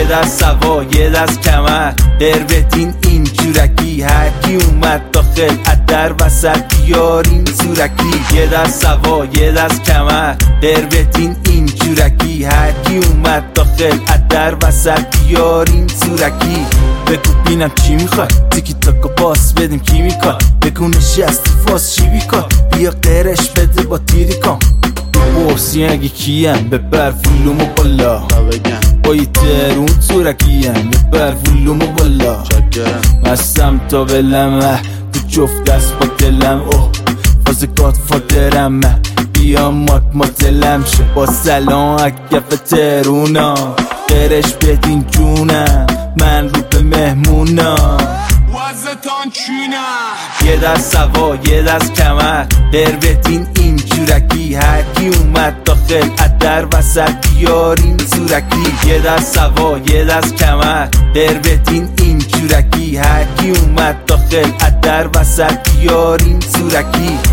دست سوا یه دست کمر قربتین این جورکی هر کی اومد داخل در وسط بیارین زورکی یه دست سوا یه دست کمر قربتین این جورکی هر کی اومد داخل در وسط بیارین زورکی بگو بینم چی میخوای تیکی تاکو باس بدیم کی میکن بگو نشستی فاس چی بیکن بیا قرش بده با تیری کن بورسی اگه کیم ببر فولومو بالا با یه ترون زورکیم ببر فولومو بالا مستم تا بلمه تو جفت دست با دلم فاز گاد فادرم بیا مات دلم شه با سلام اگف ترونا قرش بدین جونم من رو به مهمونم وزتان چینم یه دست سوا یه دست کمر قربتین این جورکی هر کی اومد داخل در وسط بیارین زورکی یه دست سوا یه دست کمر قربتین این جورکی هر کی اومد داخل در وسط بیارین زورکی